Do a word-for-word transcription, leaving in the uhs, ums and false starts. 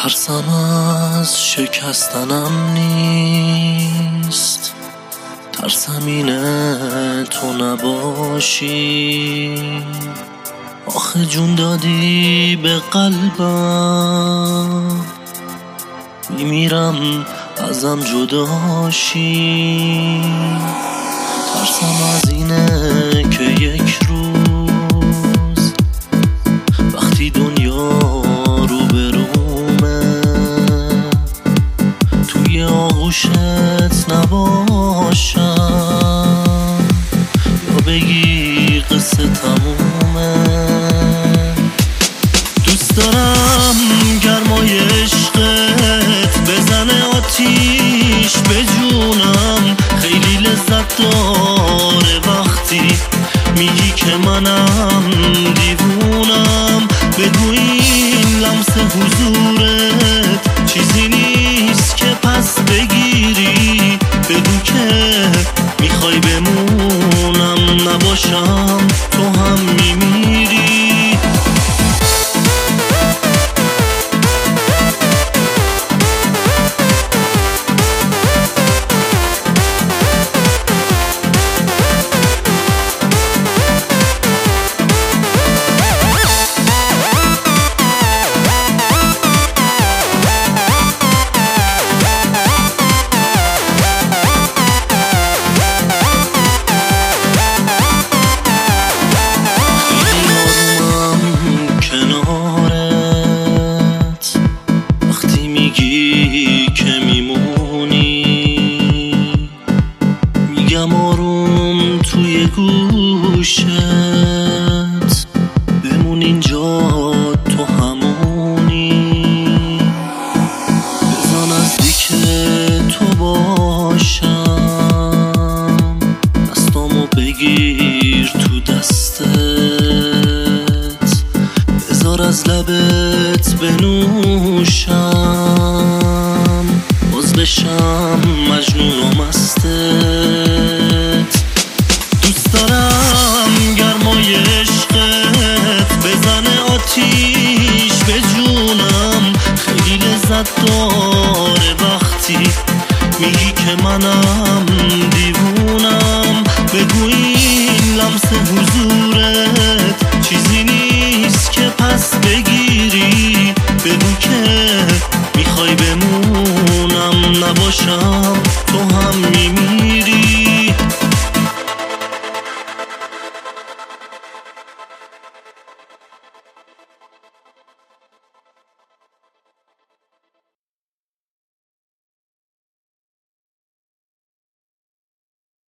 ترسم از شکستنم نیست، ترسم اینه تو نباشی. آخه جون دادی به قلبم، میمیرم ازم جداشی. ترسم از اینه که یک روز وقتی دنیا رو برومه توی آغوشت نباشم، یا بگی قصه تمومه. دوست دارم گرمای عشقت بزنه آتیش به جونم، خیلی لذت داره وقتی میگی که منم دیوونم. بگو این لمس حضورت چیزی نیست که پس بگیری، بگو که میخوای بمونم نباشم تو هم میمیری. میگی که میمونی، میگم آروم توی گوشت بمون اینجا تو همونی. بزا نزدیک تو باشم، دستامو بگیر تو دستت، بذار از لبت بنوشم، باز بشم مجنون و مستت. دوست دارم گرمای عشقت بزنه آتیش به جونم، خیلی لذت داره وقتی میگی که منم دیوونم. بگو این لمس حضورت چیزی نیست که پس بگیری، بگو که میخوای بمونم نباشم تو هم میمیری.